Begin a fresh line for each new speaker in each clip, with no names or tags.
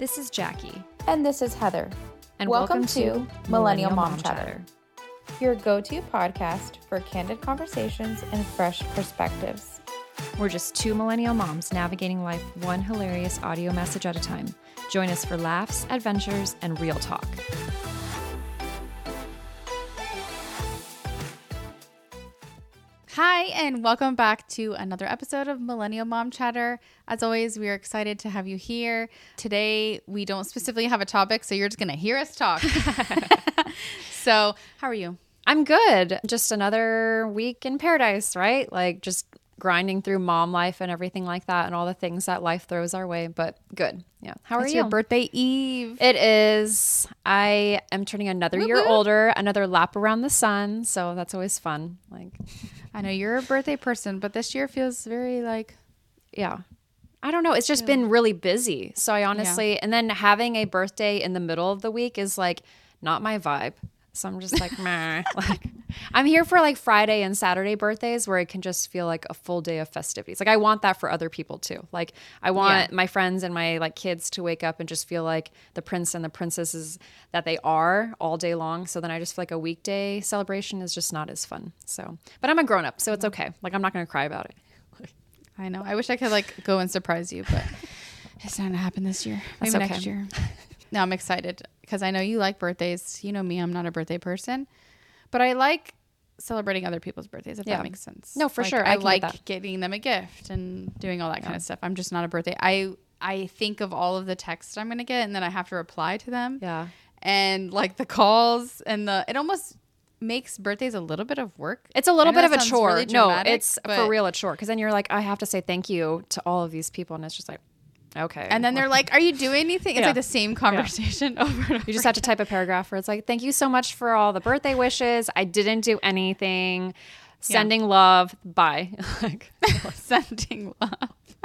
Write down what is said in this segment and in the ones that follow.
This is Jackie.
And this is Heather.
And welcome to
Millennial Mom Chatter, your go-to podcast for candid conversations and fresh perspectives.
We're just two millennial moms navigating life one hilarious audio message at a time. Join us for laughs, adventures, and real talk.
Hi, and welcome back to another episode of Millennial Mom Chatter. As always, we are excited to have you here. Today, we don't specifically have a topic, so you're just going to hear us talk. So, how are you?
I'm good. Just another week in paradise, right? Like just grinding through mom life and everything like that and all the things that life throws our way, but good. Yeah. How are
It's
you?
your birthday eve.
It is. I am turning another year older, another lap around the sun, so that's always fun. Like,
I know you're a birthday person, but this year feels very like...
yeah. I don't know. It's just been really busy. So I honestly, and then having a birthday in the middle of the week is like not my vibe. So I'm just like, meh. Like, I'm here for like Friday and Saturday birthdays where it can just feel like a full day of festivities. Like I want that for other people too. Like I want my friends and my like kids to wake up and just feel like the prince and the princesses that they are all day long. So then I just feel like a weekday celebration is just not as fun. So, but I'm a grown up, so it's okay. Like I'm not going to cry about it.
I know. I wish I could like go and surprise you, but it's not going to happen this year. Maybe
That's okay.
next year. No, I'm excited because I know you like birthdays. You know me, I'm not a birthday person, but I like celebrating other people's birthdays, if that makes sense.
No, for
like,
sure.
I
can get
like
that.
getting them a gift and doing all that kind of stuff. I'm just not a birthday. I think of all of the texts I'm going to get and then I have to reply to them.
Yeah.
And like the calls and it almost makes birthdays a little bit of work.
It's a little
I know
bit of a
that sounds
chore.
really
No,
dramatic,
it's for real a chore. Because then you're like, I have to say thank you to all of these people. And it's just like, okay.
And then they're like, are you doing anything? It's like the same conversation over and over.
You just have to type a paragraph where it's like, thank you so much for all the birthday wishes. I didn't do anything. Sending love. Bye. Like,
Sending love.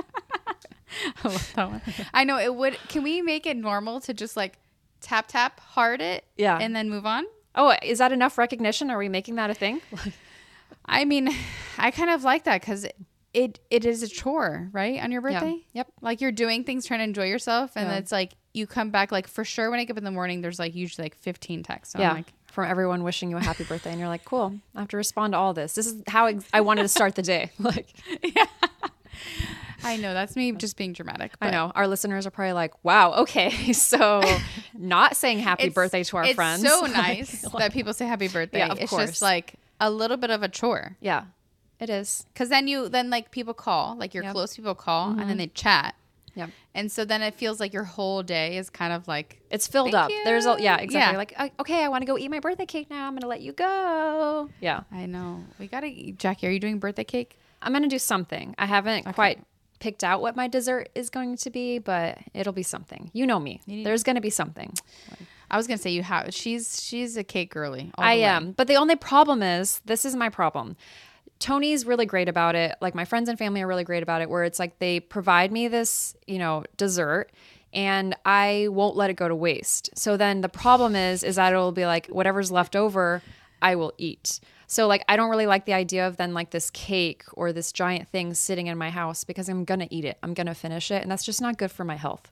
I love that one. I know it would. Can we make it normal to just like tap, heart it?
Yeah.
And then move on?
oh, is that enough recognition? Are we making that a thing?
I mean, I kind of like that because it is a chore, right? On your birthday?
Yep.
Like you're doing things, trying to enjoy yourself. And it's like you come back, like for sure when I get up in the morning, there's like usually like 15 texts. So
Yeah.
I'm like,
From everyone wishing you a happy birthday. And you're like, cool. I have to respond to all this. This is how I wanted to start the day. Like,
I know that's me just being dramatic.
I
but
know our listeners are probably like, wow, okay. So not saying happy birthday to our friends.
It's so nice that people say happy birthday.
Yeah, of
it's
course.
just like a little bit of a chore.
Yeah, it is.
Because then like people call, like your close people call and then they chat.
Yeah.
And so then it feels like your whole day is kind of like,
It's filled
Thank
up.
you.
There's exactly.
Yeah.
Like, okay, I want to go eat my birthday cake now. I'm going to let you go. Yeah.
I know. We got to eat. Jackie, are you doing birthday cake?
I'm going to do something. I haven't quite picked out what my dessert is going to be, but it'll be something. You know me. There's going to be something.
I was going to say you have. She's a cake girly.
I am. But the only problem is, this is my problem. Tony's really great about it. Like my friends and family are really great about it, where it's like they provide me this, dessert and I won't let it go to waste. So then the problem is that it'll be like whatever's left over, I will eat. So like I don't really like the idea of then like this cake or this giant thing sitting in my house because I'm going to eat it. I'm going to finish it. And that's just not good for my health.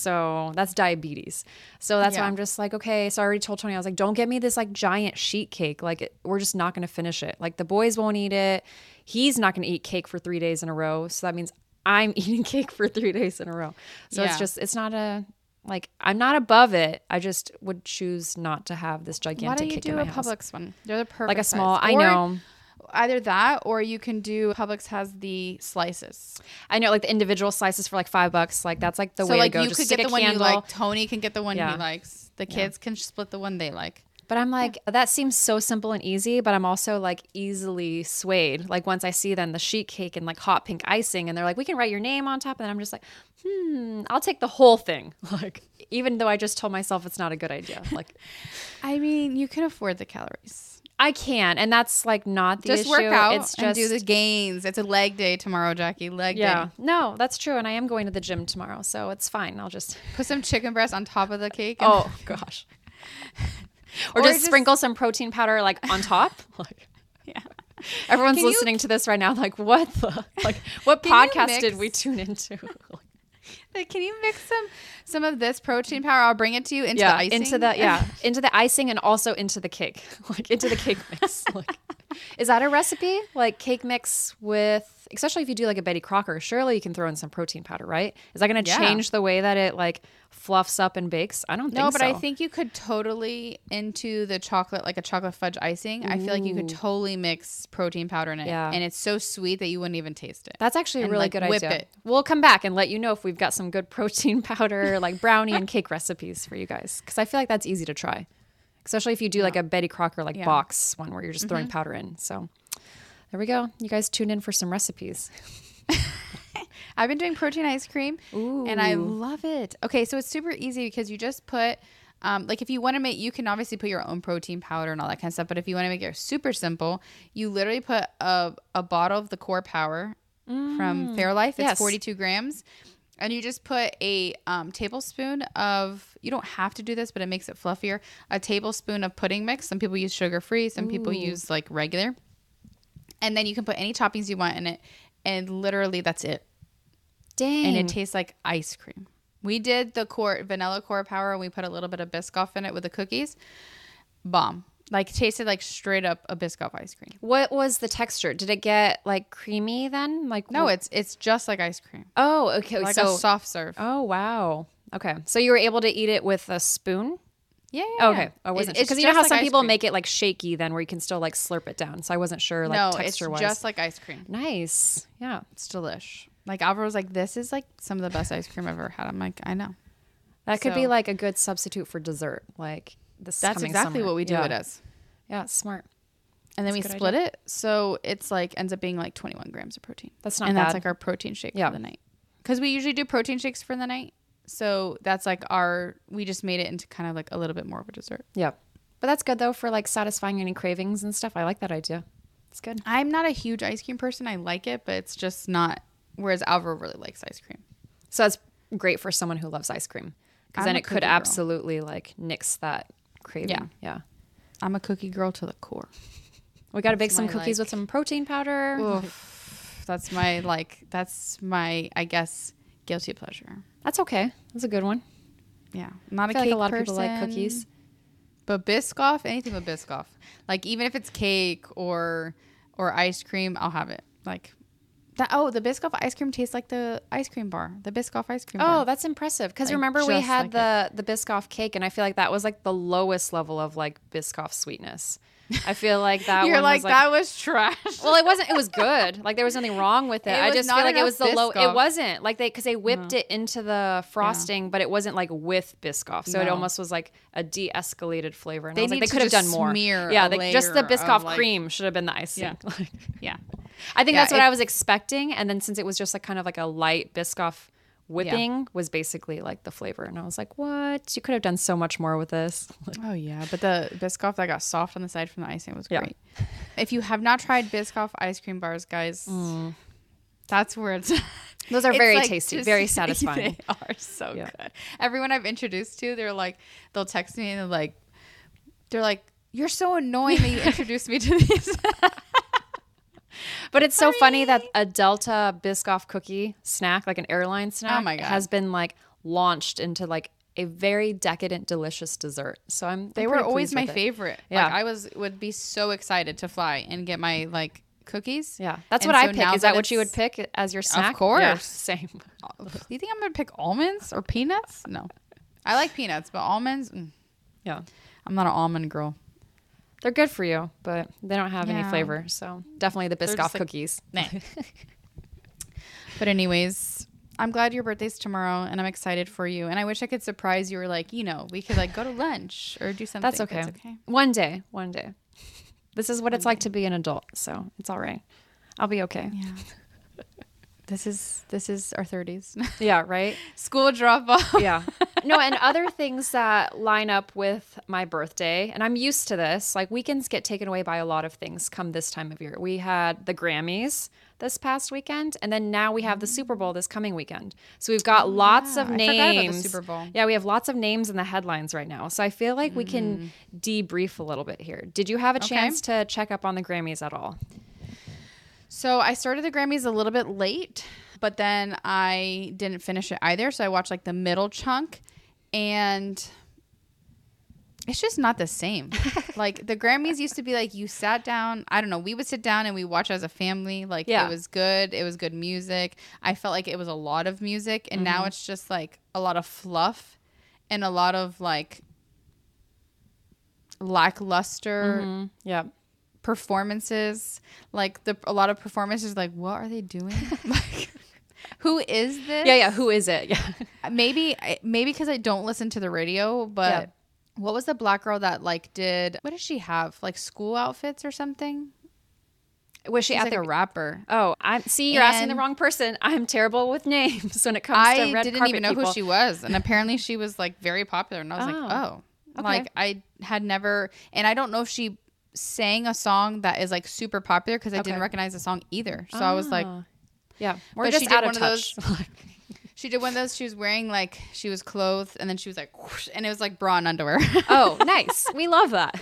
So that's diabetes. So that's why I'm just like, okay. So I already told Tony, I was like, don't get me this like giant sheet cake. Like we're just not going to finish it. Like the boys won't eat it. He's not going to eat cake for 3 days in a row. So that means I'm eating cake for 3 days in a row. So it's not I'm not above it. I just would choose not to have this gigantic cake in my house.
Why don't you do a Publix one? They're the perfect
Like a small,
size.
I know.
Either that or you can do, Publix has the slices.
I know, like the individual slices for like $5. Like that's like the way to go.
You
just
could
stick
get
a
the one you
candle.
like. Tony can get the one
Yeah.
he likes. The kids can split the one they like.
But I'm like, that seems so simple and easy, but I'm also like easily swayed. Like once I see then the sheet cake and like hot pink icing and they're like, we can write your name on top. And then I'm just like, I'll take the whole thing. Like, even though I just told myself it's not a good idea. Like,
I mean, you can afford the calories.
I can. And that's like not the
Just
issue.
work out
it's just,
and do the gains. It's a leg day tomorrow, Jackie. Leg day.
No, that's true. And I am going to the gym tomorrow. So it's fine. I'll just
Put some chicken breast on top of the cake.
Oh gosh. Or just sprinkle some protein powder like on top. Like,
yeah.
everyone's listening to this right now. Like, what podcast did we tune into?
Like, can you mix some of this protein powder? I'll bring it to you into the icing.
Into the icing and also into the cake, like into the cake mix. Like, is that a recipe? Like cake mix with, especially if you do like a Betty Crocker, surely you can throw in some protein powder, right? Is that going to change the way that it like fluffs up and bakes? I don't think so.
No, but I think you could totally into the chocolate, like a chocolate fudge icing. I feel like you could totally mix protein powder in it.
Yeah.
And it's so sweet that you wouldn't even taste it.
That's actually a really
like,
good
whip
idea.
it.
We'll come back and let you know if we've got some good protein powder, like brownie and cake recipes for you guys. Because I feel like that's easy to try. Especially if you do like a Betty Crocker like box one where you're just throwing powder in. So there we go. You guys tune in for some recipes.
I've been doing protein ice cream and I love it. Okay, so it's super easy because you just put, like if you want to make, you can obviously put your own protein powder and all that kind of stuff. But if you want to make it super simple, you literally put a bottle of the Core Power from Fairlife. It's 42 grams. And you just put a tablespoon of, you don't have to do this, but it makes it fluffier. A tablespoon of pudding mix. Some people use sugar-free. Some people use like regular. And then you can put any toppings you want in it. And literally that's it.
Dang.
And it tastes like ice cream. We did the vanilla Core Power and we put a little bit of Biscoff in it with the cookies. Bomb. Like tasted like straight up a Biscoff ice cream.
What was the texture? Did it get like creamy then? Like
no, it's just like ice cream.
Oh, okay.
Like
so
a soft serve.
Oh, wow. Okay. So you were able to eat it with a spoon?
Yeah.
Okay. I wasn't sure. Because you know how
like
some people
cream.
make it like shaky then where you can still like slurp it down. So I wasn't sure like texture-wise.
No, it's just like ice cream.
Nice. Yeah.
It's delish. Like Alvaro was like, this is like some of the best ice cream I've ever had. I'm like, I know.
That could be like a good substitute for dessert. Like this
That's
coming
exactly
summer.
what we do it as.
Yeah, smart.
And then we split it. So it's like ends up being like 21 grams of protein.
That's not
and
bad.
that's like our protein shake for the night. Because we usually do protein shakes for the night. So that's like we just made it into kind of like a little bit more of a dessert.
Yeah. But that's good though for like satisfying any cravings and stuff. I like that idea. It's good.
I'm not a huge ice cream person. I like it, but it's just not, whereas Alvaro really likes ice cream.
So that's great for someone who loves ice cream. Because then it could absolutely like nix that craving. Yeah.
I'm a cookie girl to the core.
We got to bake some cookies with some protein powder.
Oof, that's my, I guess, guilty pleasure.
That's okay. That's a good one.
Yeah. I'm not
I
a
feel
cake
like a lot
person,
of people like cookies.
But Biscoff, anything with Biscoff. Like even if it's cake or ice cream, I'll have it. Like that. Oh, the Biscoff ice cream tastes like the ice cream bar. The Biscoff ice cream bar.
Oh, that's impressive. Because remember we had the Biscoff cake and I feel like that was like the lowest level of like Biscoff sweetness. I feel like that
You're
one
like,
was like
that was trash.
Well, it wasn't. It was good. Like there was nothing wrong with it. I just feel like it was the low.
Biscoff.
It wasn't like because they whipped it into the frosting, but it wasn't like with Biscoff. So it almost was like a de-escalated flavor. And I was like, they could have done more.
Yeah,
just the Biscoff cream should have been the icing.
Yeah. Yeah.
I think that's what I was expecting. And then since it was just like kind of like a light Biscoff whipping was basically like the flavor. And I was like, what? You could have done so much more with this.
Oh, yeah. But the Biscoff that got soft on the side from the icing was great. If you have not tried Biscoff ice cream bars, guys, that's where it's...
Those are very tasty, very satisfying.
They are so good. Everyone I've introduced to, they'll text me and they're like, you're so annoying that you introduced me to these.
But it's so funny that a Delta Biscoff cookie snack, like an airline snack, has been like launched into like a very decadent, delicious dessert. So
they were always my favorite.
Yeah.
Like would be so excited to fly and get my like cookies.
Yeah. That's what I pick. Is that what you would pick as your snack?
Of course.
Yeah, same.
You think I'm going to pick almonds or peanuts? No. I like peanuts, but almonds,
yeah.
I'm not an almond girl.
They're good for you, but they don't have any flavor. So definitely the Biscoff cookies.
Nah. But anyways, I'm glad your birthday's tomorrow and I'm excited for you. And I wish I could surprise you or like, we could like go to lunch or do something.
That's okay. One day. This is what it's like to be an adult. So it's all right. I'll be okay.
Yeah. This is our 30s.
Yeah, right?
School drop off.
Yeah. No, and other things that line up with my birthday, and I'm used to this, like weekends get taken away by a lot of things come this time of year. We had the Grammys this past weekend, and then now we have the Super Bowl this coming weekend. So we've got lots of names.
I forgot about the Super Bowl.
Yeah, we have lots of names in the headlines right now. So I feel like we can debrief a little bit here. Did you have a chance to check up on the Grammys at all?
So I started the Grammys a little bit late, But then I didn't finish it either. So I watched like the middle chunk, and it's just not the same. Like the Grammys used to be like, you sat down. I don't know. We would sit down and we watch as a family. Like it was good. It was good music. I felt like it was a lot of music. And now it's just like a lot of fluff and a lot of like lackluster performances. Like a lot of performances, like, what are they doing? Like, who is this?
Yeah. Who is it? Yeah.
Maybe because I don't listen to the radio, but what was the black girl that like did, what does she have? Like school outfits or something?
Was she
She's
at
like
the
a rapper?
Oh, you're asking the wrong person. I'm terrible with names when it comes to red carpet
I didn't even know
people.
who she was. And apparently she was like very popular. And I was like, oh.
Okay.
Like I had never, and I don't know if she sang a song that is like super popular because I didn't recognize the song either. So I was like,
yeah, we're
but
just
she did
out of
one of
touch.
she did one of those. She was wearing like, she was clothed and then she was like, whoosh, and it was like bra and underwear.
Oh, nice. We love that.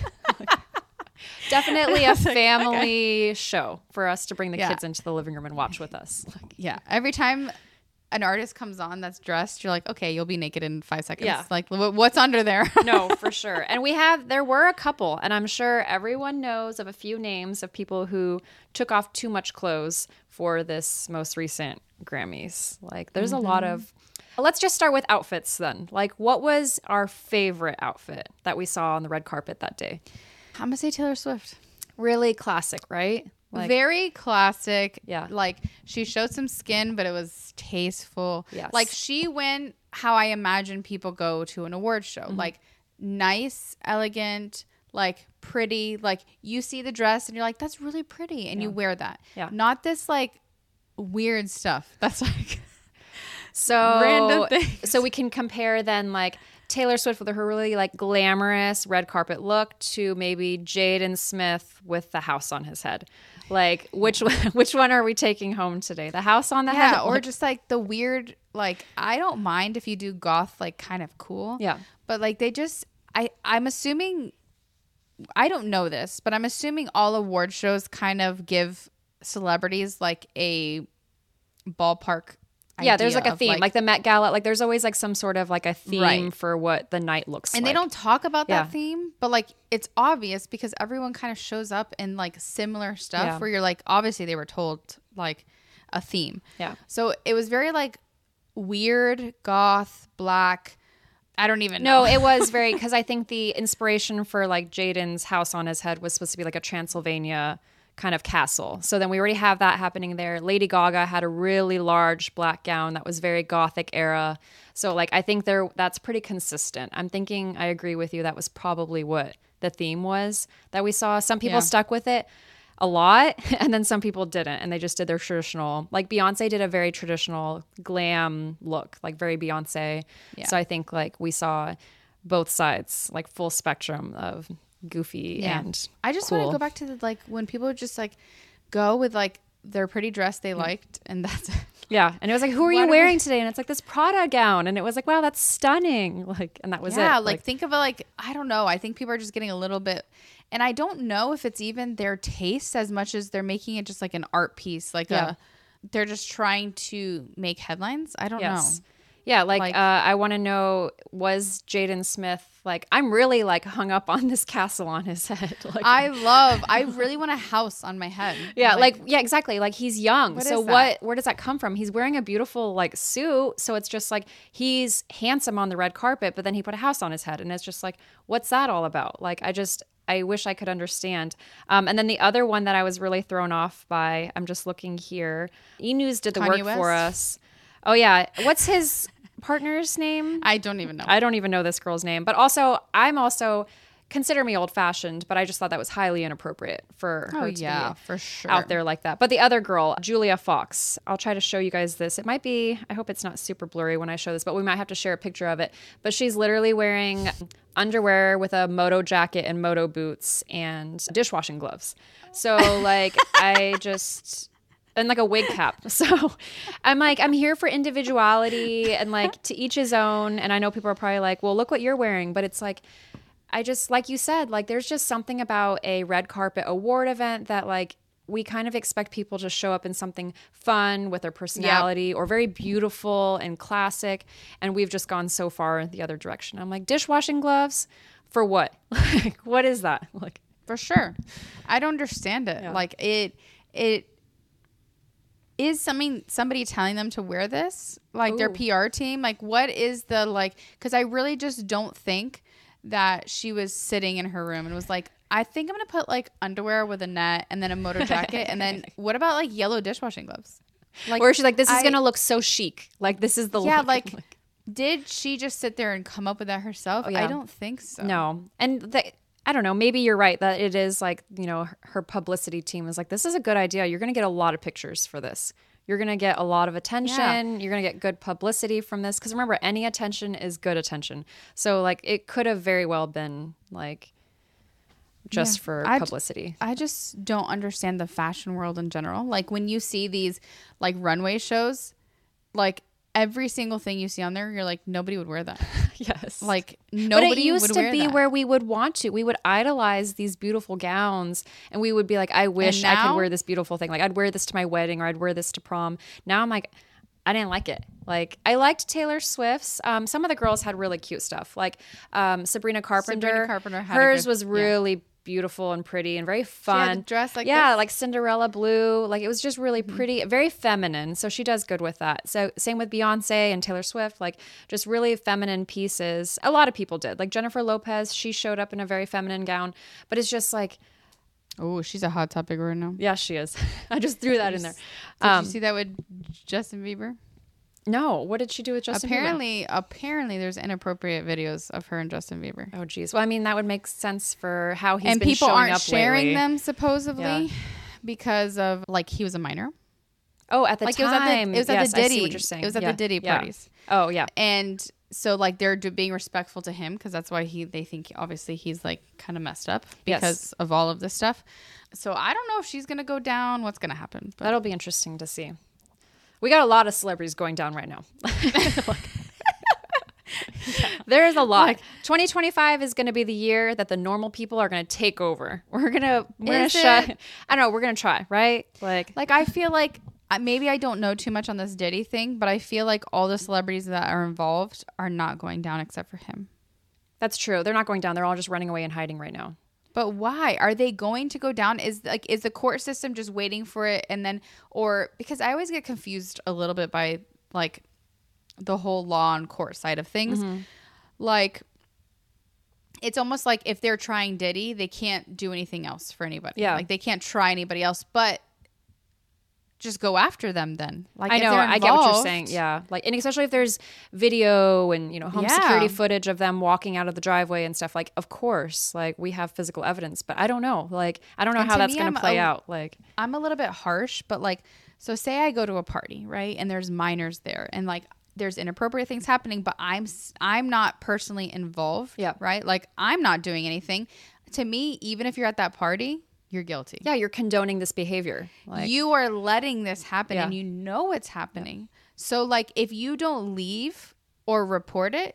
Definitely a family show for us to bring the kids into the living room and watch with us.
Yeah. Every time an artist comes on that's dressed, you're like, okay, you'll be naked in 5 seconds.
Yeah.
Like, what's under there?
No, for sure. And there were a couple, and I'm sure everyone knows of a few names of people who took off too much clothes for this most recent Grammys. Like, there's a lot of. Let's just start with outfits then. Like, what was our favorite outfit that we saw on the red carpet that day?
I'm gonna say Taylor Swift.
Really classic, right? Like,
very classic.
Yeah.
Like she showed some skin, but it was tasteful.
Yes.
Like she went how I imagine people go to an award show. Like nice, elegant, like pretty. Like you see the dress and you're like, that's really pretty. And you wear that.
Yeah.
Not this like weird stuff. That's like
so
random things.
So we can compare then like Taylor Swift with her really like glamorous red carpet look to maybe Jaden Smith with the house on his head. Like which one are we taking home today? The house on the head?
Yeah, or just like the weird, like I don't mind if you do goth like kind of cool.
Yeah.
But like they just I'm assuming, I don't know this, but I'm assuming all award shows kind of give celebrities like a ballpark
there's like a theme, like the Met Gala. Like there's always like some sort of like a theme for what the night looks like.
And they don't talk about that theme, but like it's obvious because everyone kind of shows up in like similar stuff where you're like, obviously they were told like a theme.
Yeah.
So it was very like weird, goth, black. I don't even know.
No, it was very, because I think the inspiration for like Jaden's house on his head was supposed to be like a Transylvania kind of castle. So then we already have that happening there. Lady Gaga had a really large black gown that was very gothic era. So like I think that's pretty consistent. I'm thinking I agree with you. That was probably what the theme was that we saw. Some people stuck with it a lot and then some people didn't, and they just did their traditional, like Beyonce did a very traditional glam look, like very Beyonce. So I think like we saw both sides, like full spectrum of goofy and
I just
cool.
want to go back to the, like when people just like go with like their pretty dress they liked and that's it.
Yeah. And it was like, who are you wearing today? And it's like this Prada gown. And it was like, wow, that's stunning. Like, and that was it.
Yeah. Like think of it like, I don't know. I think people are just getting a little bit, and I don't know if it's even their taste as much as they're making it just like an art piece. Like they're just trying to make headlines. I don't know.
Yeah, like I want to know, was Jaden Smith, like, I'm really like hung up on this castle on his head. Like,
I really want a house on my head.
Yeah, yeah, exactly. Like he's young. So where does that come from? He's wearing a beautiful like suit. So it's just like, he's handsome on the red carpet, but then he put a house on his head. And it's just like, what's that all about? Like, I wish I could understand. And then the other one that I was really thrown off by, I'm just looking here. E-News did the
Kanye
work
West?
for us. Oh yeah. What's his partner's name?
I don't even know.
I don't even know this girl's name. But also, consider me old fashioned, but I just thought that was highly inappropriate for her to be
for sure
out there like that. But the other girl, Julia Fox, I'll try to show you guys this. It might be, I hope it's not super blurry when I show this, but we might have to share a picture of it. But she's literally wearing underwear with a moto jacket and moto boots and dishwashing gloves. So like, and like a wig cap. So I'm like, I'm here for individuality and like to each his own. And I know people are probably like, well, look what you're wearing. But it's like, I just, like you said, like there's just something about a red carpet award event that like we kind of expect people to show up in something fun with their personality or very beautiful and classic. And we've just gone so far the other direction. I'm like, dishwashing gloves for what? Like, what is that? Like,
For sure. I don't understand it.
Yeah.
Like it is somebody telling them to wear this, like their PR team. Like what is the because I really just don't think that she was sitting in her room and was like, I think I'm going to put like underwear with a net and then a motor jacket. And then what about like yellow dishwashing gloves? Like,
or she's like, this is going to look so chic. Like, this is the
yeah,
look.
like did she just sit there and come up with that herself?
Oh, yeah.
I don't think so.
No. And I don't know, maybe you're right that it is like, her publicity team is like, this is a good idea. You're going to get a lot of pictures for this. You're going to get a lot of attention. Yeah. You're going to get good publicity from this. Because remember, any attention is good attention. So like it could have very well been like just for publicity.
I just don't understand the fashion world in general. Like when you see these like runway shows, like every single thing you see on there, you're like, nobody would wear that.
Yes.
Like nobody would wear that.
But it used to be where we would want to. We would idolize these beautiful gowns and we would be like, I wish I could wear this beautiful thing. Like I'd wear this to my wedding or I'd wear this to prom. Now I'm like, I didn't like it. Like I liked Taylor Swift's. Some of the girls had really cute stuff. Like Sabrina Carpenter. Hers was really beautiful and pretty and very fun.
She had a dress like
this.
Like
Cinderella blue. Like it was just really pretty, very feminine. So she does good with that. So same with Beyonce and Taylor Swift, like just really feminine pieces. A lot of people did. Like Jennifer Lopez, she showed up in a very feminine gown, but it's just like,
oh, she's a hot topic right now.
Yeah, she is. I just threw that in there.
Did you see that with Justin Bieber?
No. What did she do with Justin Bieber?
Apparently there's inappropriate videos of her and Justin Bieber.
Oh, geez. Well, I mean, that would make sense for how he's
and
been
people
showing
aren't
up
sharing
lately.
them supposedly because of like he was a minor.
Oh, at the
like
time.
It was at
yes,
the Diddy.
I see what you're saying.
It was at the Diddy parties.
Oh, yeah.
And so like they're being respectful to him because that's why they think obviously he's like kind of messed up because of all of this stuff. So I don't know if she's gonna go down. What's gonna happen? But
that'll be interesting to see. We got a lot of celebrities going down right now. There is a lot. 2025 is going to be the year that the normal people are going to take over. We're going to shut. I don't know. We're going to try, right? Like
I feel like maybe I don't know too much on this Diddy thing, but I feel like all the celebrities that are involved are not going down except for him.
That's true. They're not going down. They're all just running away and hiding right now.
But why are they going to go down? Is the court system just waiting for it? And then, or because I always get confused a little bit by like the whole law and court side of things. Mm-hmm. Like it's almost like if they're trying Diddy, they can't do anything else for anybody.
Yeah.
Like they can't try anybody else, but just go after them then. Like
I know, I get what you're saying. Yeah. Like, and especially if there's video and, home security footage of them walking out of the driveway and stuff, like, of course, like we have physical evidence, but I don't know. Like, I don't know how that's going to play out. Like,
I'm a little bit harsh, but like, so say I go to a party, right? And there's minors there and like, there's inappropriate things happening, but I'm not personally involved.
Yeah.
Right. Like I'm not doing anything. To me, even if you're at that party, you're guilty.
Yeah, you're condoning this behavior.
Like, you are letting this happen and you know it's happening. Yeah. So like if you don't leave or report it,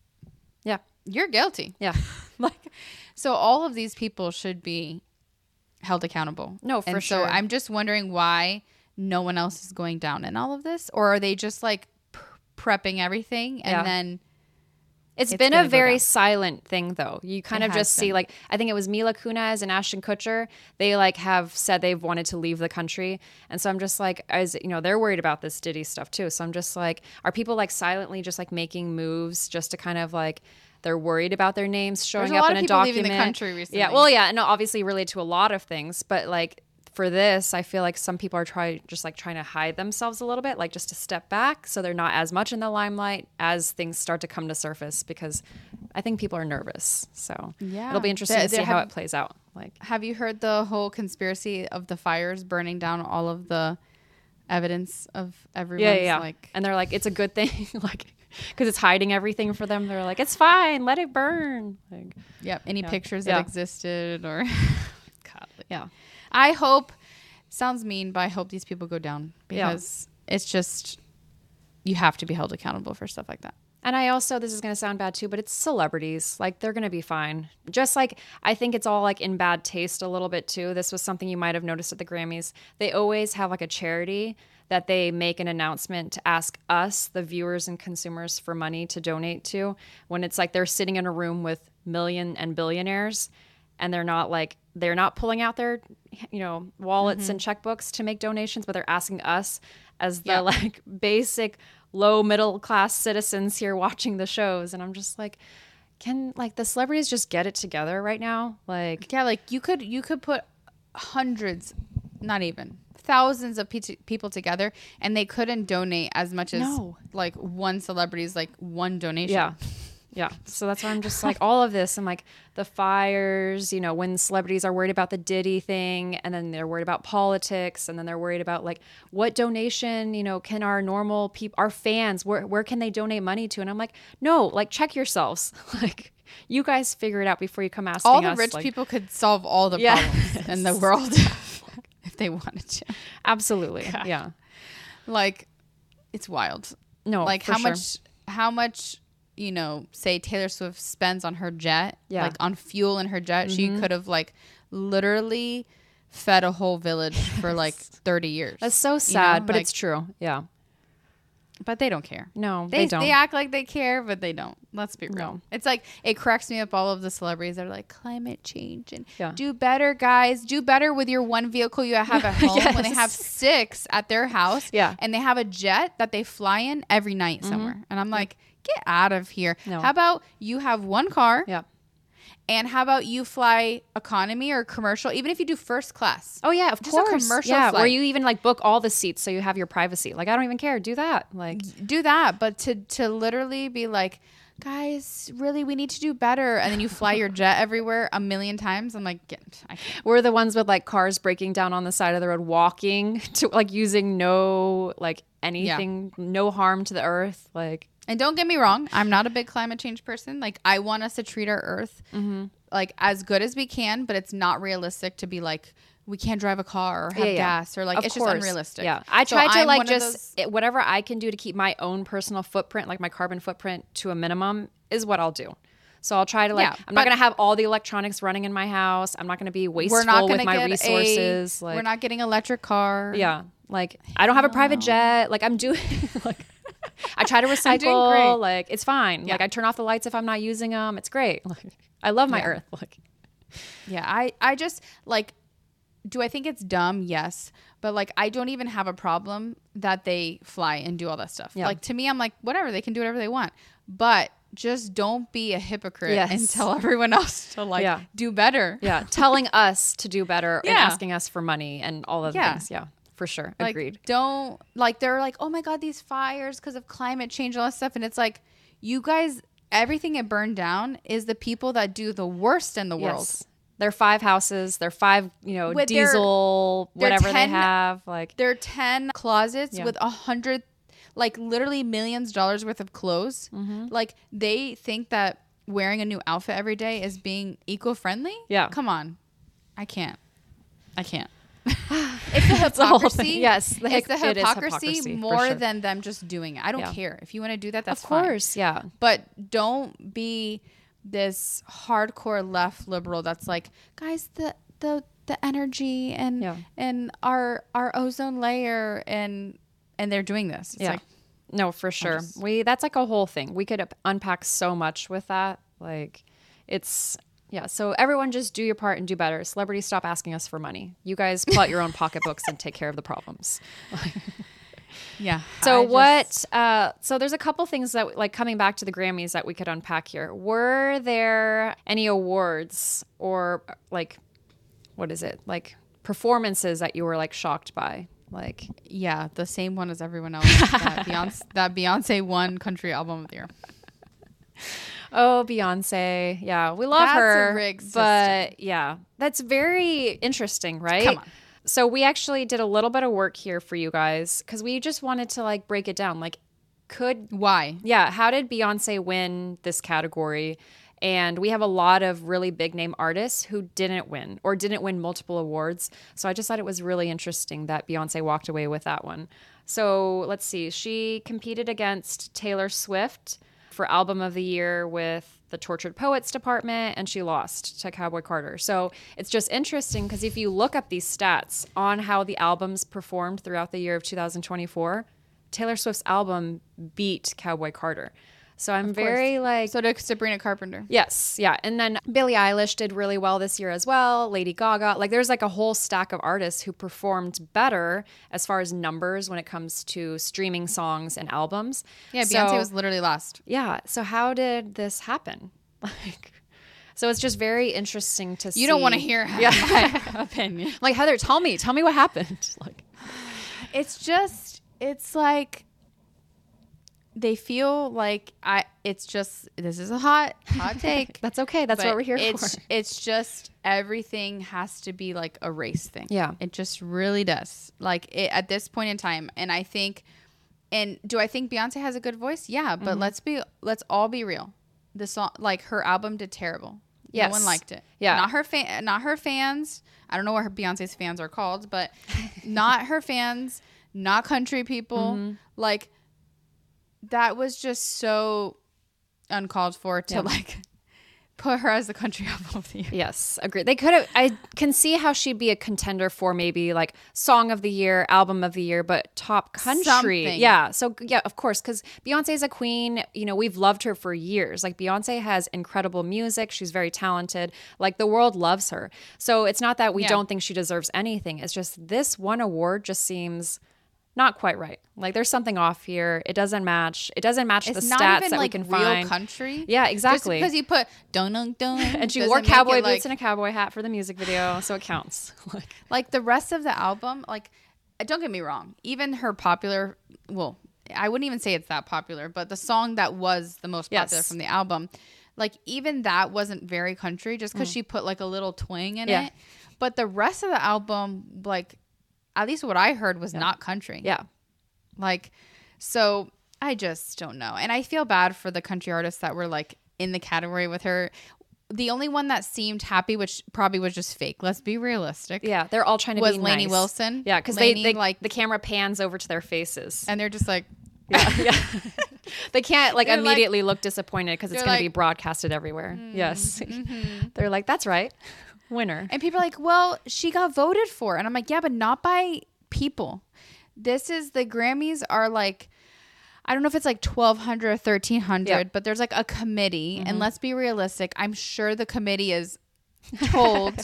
you're guilty.
Yeah.
Like so all of these people should be held accountable.
No, for sure.
So I'm just wondering why no one else is going down in all of this, or are they just like prepping everything and then
It's been a very silent thing, though. You kind of just see, like, I think it was Mila Kunis and Ashton Kutcher. They, like, have said they've wanted to leave the country. And so I'm just like, they're worried about this Diddy stuff, too. So I'm just like, are people, like, silently just, like, making moves just to kind of, like, they're worried about their names showing up in a document?
There's a lot of people leaving the country recently.
Yeah, well, yeah, and obviously related to a lot of things. But, like, for this, I feel like some people are trying to hide themselves a little bit, like just to step back so they're not as much in the limelight as things start to come to surface, because I think people are nervous. So it'll be interesting to see how it plays out. Like,
have you heard the whole conspiracy of the fires burning down all of the evidence of everyone's?
Yeah. Like, and they're like, it's a good thing, like, because it's hiding everything for them. They're like, it's fine, let it burn. Like,
any pictures that existed or
yeah.
I hope, sounds mean, but I hope these people go down because it's just, you have to be held accountable for stuff like that.
And I also, this is going to sound bad too, but it's celebrities. Like, they're going to be fine. Just like, I think it's all like in bad taste a little bit too. This was something you might have noticed at the Grammys. They always have like a charity that they make an announcement to ask us, the viewers and consumers, for money to donate to, when it's like they're sitting in a room with million and billionaires and they're not pulling out their, wallets and checkbooks to make donations, but they're asking us as the like basic low middle class citizens here watching the shows. And I'm just like, can like the celebrities just get it together right now? Like,
yeah, like you could put hundreds, not even thousands of people together, and they couldn't donate as much as like one celebrity's like one donation.
Yeah. So that's why I'm just like, all of this. I'm like, the fires, when celebrities are worried about the Diddy thing, and then they're worried about politics, and then they're worried about like what donation, can our normal people, our fans, where can they donate money to? And I'm like, no, like, check yourselves. Like, you guys figure it out before you come asking us.
All the rich people could solve all the problems in the world if they wanted to.
Absolutely.
God.
Yeah.
Like, it's wild.
No,
like
for
how much, say Taylor Swift spends on her jet, like on fuel in her jet. She could have like literally fed a whole village for like 30 years.
That's so sad, but it's true. Yeah.
But they don't care.
No, they don't.
They act like they care, but they don't. Let's be real.
No.
It's like, it cracks me up, all of the celebrities that are like, climate change and do better, guys. Do better with your one vehicle you have at home when they have 6 at their house.
Yeah.
And they have a jet that they fly in every night somewhere. And I'm like, get out of here.
No.
How about you have one car?
Yeah.
And how about you fly economy or commercial, even if you do first class?
Oh yeah, of course.
A commercial
flight. Where you even like book all the seats so you have your privacy. Like, I don't even care. Do that. Like,
do that. But to literally be like, guys, really, we need to do better, and then you fly your jet everywhere a million times. I'm like, I can't.
We're the ones with like cars breaking down on the side of the road, walking to like using no like anything, no harm to the earth. Like.
And don't get me wrong, I'm not a big climate change person. Like, I want us to treat our earth like as good as we can, but it's not realistic to be like, we can't drive a car or have gas or like,
of
it's
course.
just unrealistic.
Yeah. I try to like just whatever I can do to keep my own personal footprint, like my carbon footprint, to a minimum is what I'll do. So I'll try to like, I'm not going to have all the electronics running in my house. I'm not going to be wasteful with my resources.
We're not getting electric car.
Yeah. Like, I don't have a private jet. Like, I'm doing like, I try to recycle. Like, it's fine. Like, I turn off the lights if I'm not using them. It's great. Like, I love my earth. Like,
yeah, I just like, do I think it's dumb? Yes. But like, I don't even have a problem that they fly and do all that stuff. Yeah. Like, to me, I'm like, whatever, they can do whatever they want. But just don't be a hypocrite and tell everyone else to like do better.
Yeah. Telling us to do better and asking us for money and all of the things. Yeah. For sure.
Like,
agreed.
Don't like, they're like, oh my God, these fires because of climate change, all that stuff. And it's like, you guys, everything it burned down is the people that do the worst in the world.
Their 5 houses, their 5, with diesel, whatever 10, they have. Like,
their 10 closets with 100, like literally millions of dollars worth of clothes. Like, they think that wearing a new outfit every day is being eco-friendly. Yeah. Come on. I can't. It's the hypocrisy.
Yes.
It's the hypocrisy more than them just doing it. I don't care. If you want to do that, that's fine. Of course, yeah. But don't be this hardcore left liberal that's like, guys, the energy and our ozone layer and they're doing this. It's like,
no, for sure. That's like a whole thing. We could unpack so much with that. Like, it's... Yeah, so everyone just do your part and do better. Celebrities, stop asking us for money. You guys pull out your own pocketbooks and take care of the problems.
Yeah.
So so there's a couple things that, like, coming back to the Grammys that we could unpack here. Were there any awards or, like, what is it? Like, performances that you were, like, shocked by? Like,
yeah, the same one as everyone else. that Beyonce won Country Album of the Year.
Oh, Beyonce. Yeah, we love her. But yeah, that's very interesting, right? Come on. So we actually did a little bit of work here for you guys because we just wanted to like break it down. Like,
why?
Yeah, how did Beyonce win this category? And we have a lot of really big name artists who didn't win or didn't win multiple awards. So I just thought it was really interesting that Beyonce walked away with that one. So let's see. She competed against Taylor Swift, for album of the year with the Tortured Poets department, and she lost to Cowboy Carter. So it's just interesting because if you look up these stats on how the albums performed throughout the year of 2024, Taylor Swift's album beat Cowboy Carter. So I'm very like...
So did Sabrina Carpenter.
Yes, yeah. And then Billie Eilish did really well this year as well. Lady Gaga. Like there's like a whole stack of artists who performed better as far as numbers when it comes to streaming songs and albums.
Yeah, Beyonce was literally last.
Yeah. So how did this happen? Like, so it's just very interesting to see.
You don't want to hear my opinion.
Like, Heather, tell me what happened. Like,
it's like they feel like this is a hot take.
That's okay. That's what we're here for.
It's just everything has to be like a race thing.
Yeah.
It just really does. Like at this point in time. And I think, do I think Beyonce has a good voice? Yeah. But let's all be real. The song, like her album did terrible.
Yes.
No one liked it.
Yeah.
Not her fans. I don't know what Beyonce's fans are called, but not her fans, not country people. Like, that was just so uncalled for to like put her as the country album of the year.
Yes, agreed. They could have. I can see how she'd be a contender for maybe like song of the year, album of the year, but top country.
Something.
Yeah. So yeah, of course, because Beyonce's a queen. You know, we've loved her for years. Like Beyonce has incredible music. She's very talented. Like the world loves her. So it's not that we don't think she deserves anything. It's just this one award just seems not quite right. Like there's something off here. It doesn't match. It doesn't match the stats that
like
we can
real
find.
Country.
Yeah, exactly.
Just because you put dun dun dun,
and she wore cowboy boots and a cowboy hat for the music video, so it counts.
Like the rest of the album, like don't get me wrong, even her popular. Well, I wouldn't even say it's that popular, but the song that was the most popular from the album, like even that wasn't very country, just because she put like a little twang in it. But the rest of the album, like. At least what I heard was not country.
Yeah.
Like, so I just don't know. And I feel bad for the country artists that were like in the category with her. The only one that seemed happy, which probably was just fake. Let's be realistic.
Yeah. They're all trying to
was
be
Lainey
nice.
Wilson.
Yeah. Because they like the camera pans over to their faces.
And they're just like.
Yeah. They can't like immediately look disappointed because it's going to be broadcasted everywhere. Yes. They're like, that's right. Winner.
And people are like, well, she got voted for. And I'm like, yeah, but not by people. The Grammys are like, I don't know if it's like 1,200 or 1,300, but there's like a committee. And let's be realistic. I'm sure the committee is told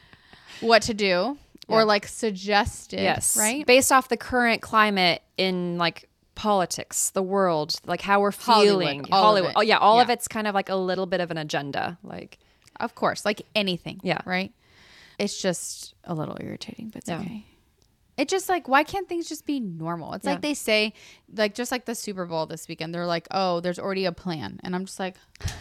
what to do or like suggested. Right.
Based off the current climate in like politics, the world, like how we're feeling. Hollywood. Oh, yeah. All of it's kind of like a little bit of an agenda. Like,
of course, like anything.
Yeah.
Right. It's just a little irritating, but it's okay. It's just like, why can't things just be normal? It's like they say, like, just like the Super Bowl this weekend, they're like, oh, there's already a plan. And I'm just like,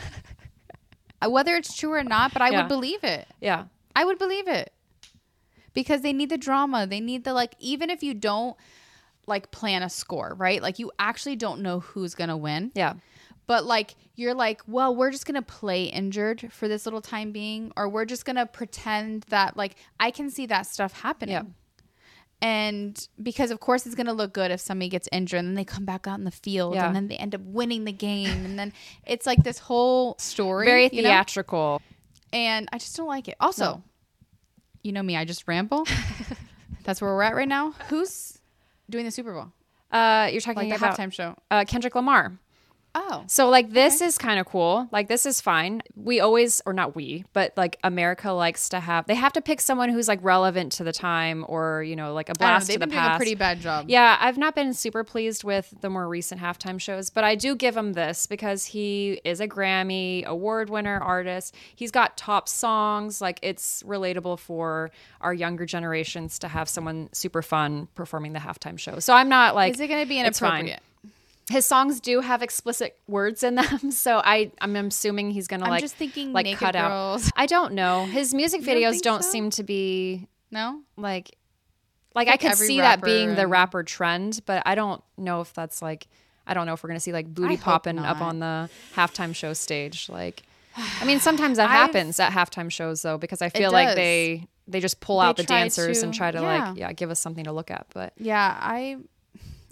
whether it's true or not, but I would believe it.
Yeah.
I would believe it. Because they need the drama. They need the, like, even if you don't, like, plan a score, right? Like, you actually don't know who's going to win.
Yeah.
But like, you're like, well, we're just going to play injured for this little time being, or we're just going to pretend that like, I can see that stuff happening.
Yeah.
And because of course it's going to look good if somebody gets injured and then they come back out in the field and then they end up winning the game. And then it's like this whole story.
Very theatrical.
And I just don't like it. Also, you know me, I just ramble. That's where we're at right now. Who's doing the Super Bowl?
You're talking
like the
about
halftime show.
Kendrick Lamar.
Oh.
So like this is kind of cool. Like this is fine. We always, or not we, but like America likes to have, they have to pick someone who's like relevant to the time or, you know, like a blast to the past.
They've been doing a pretty bad job.
Yeah, I've not been super pleased with the more recent halftime shows, but I do give him this because he is a Grammy award winner artist. He's got top songs. Like it's relatable for our younger generations to have someone super fun performing the halftime show. So I'm not like,
is it going to be inappropriate?
His songs do have explicit words in them, so I'm assuming he's gonna
I'm just thinking
like
naked
cut
girls.
out. I don't know. His music videos don't
so?
seem to be like I could see that being the rapper trend, but I don't know if that's like I don't know if we're gonna see like booty popping up on the halftime show stage. Like, I mean, sometimes that happens at halftime shows though, because I feel like they just pull out the dancers and try to like give us something to look at. But
yeah,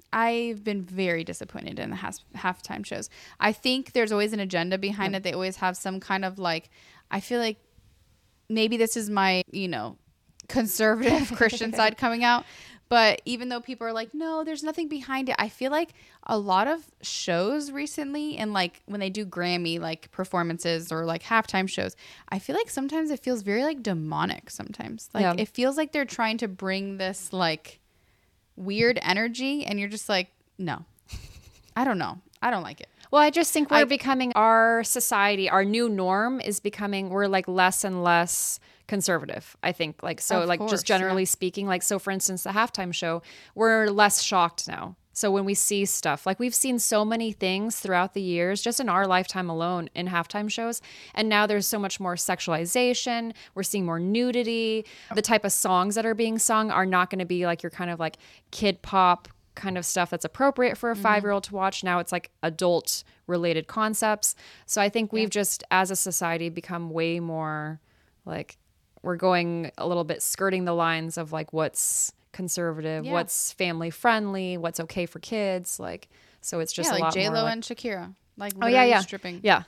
I've been very disappointed in the halftime shows. I think there's always an agenda behind it. They always have some kind of like, I feel like maybe this is my, conservative Christian side coming out. But even though people are like, no, there's nothing behind it, I feel like a lot of shows recently, and like when they do Grammy like performances or like halftime shows, I feel like sometimes it feels very like demonic sometimes. Like it feels like they're trying to bring this like weird energy, and you're just like, no, I don't know. I don't like it.
Well, I just think we're becoming, our society, our new norm is becoming, we're like less and less conservative, I think. Like, so like just generally speaking, like, so for instance, the halftime show, we're less shocked now. So when we see stuff, like we've seen so many things throughout the years, just in our lifetime alone in halftime shows. And now there's so much more sexualization. We're seeing more nudity. The type of songs that are being sung are not going to be like your kind of like kid pop kind of stuff that's appropriate for a 5-year-old to watch. Now it's like adult related concepts. So I think we've just, as a society, become way more like, we're going a little bit skirting the lines of like what's conservative, what's family friendly, what's okay for kids. Like, so it's just a
like
lot
J-Lo
more like,
and Shakira. Like, stripping.
Yeah.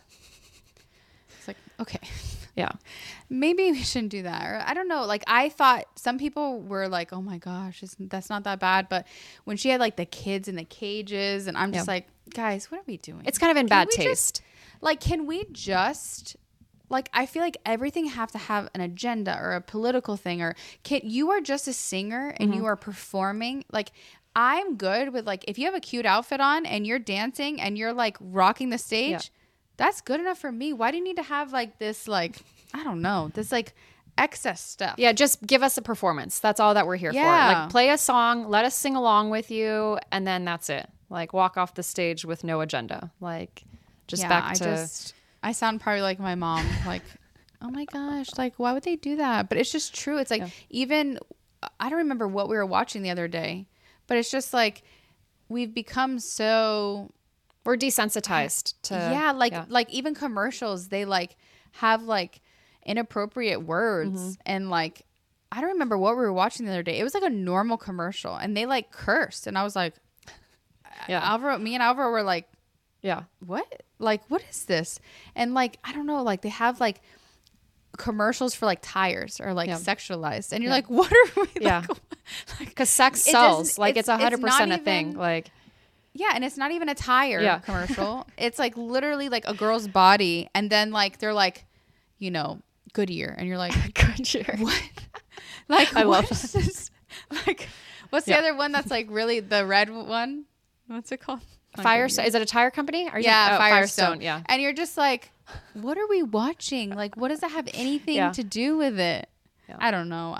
It's like, okay.
Yeah.
Maybe we shouldn't do that. Or I don't know. Like, I thought some people were like, oh my gosh, that's not that bad. But when she had like the kids in the cages, and I'm just like, guys, what are we doing?
It's kind of in bad taste.
Can we just, like, I feel like everything have to have an agenda or a political thing, or you are just a singer and you are performing. Like, I'm good with like, if you have a cute outfit on and you're dancing and you're like rocking the stage, that's good enough for me. Why do you need to have like this, like, I don't know, this like excess stuff?
Yeah, just give us a performance. That's all that we're here for. Like, play a song, let us sing along with you, and then that's it. Like, walk off the stage with no agenda. Like, just back to...
I sound probably like my mom. Like, oh my gosh, like, why would they do that? But it's just true. It's like, even, I don't remember what we were watching the other day, but it's just like, we've become so...
We're desensitized to...
like even commercials, they like have like inappropriate words. And like, I don't remember what we were watching the other day. It was like a normal commercial, and they like cursed. And I was like, me and Alvaro were like, what? Like, what is this? And like, I don't know, like they have like commercials for like tires or like sexualized. And you're like, what are we?
Yeah. Because sex sells. Like, it's 100% a thing. Like...
Yeah, and it's not even a tire commercial. It's like literally like a girl's body, and then like they're like, Goodyear, and you're like,
Goodyear.
What? Like, I love this. Like, what's the other one that's like really the red one? What's it called?
Firestone. Is it a tire company?
Firestone.
Yeah.
And you're just like, what are we watching? Like, what does that have anything to do with it? Yeah. I don't know.